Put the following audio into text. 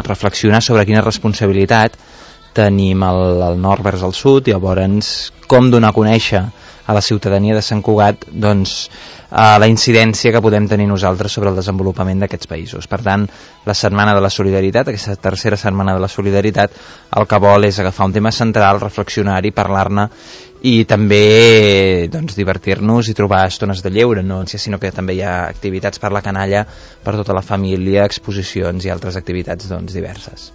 reflexionar sobre quina responsabilitat tenim al nord vers el sud, llavors com donar a conèixer a la ciutadania de Sant Cugat doncs, la incidència que podem tenir nosaltres sobre el desenvolupament d'aquests països. Per tant, la Setmana de la Solidaritat, aquesta tercera Setmana de la Solidaritat, el que vol és agafar un tema central, reflexionar-hi, parlar-ne i també doncs, divertir-nos i trobar estones de lleure, no? Sinó que també hi ha activitats per la canalla, per tota la família, exposicions i altres activitats doncs, diverses.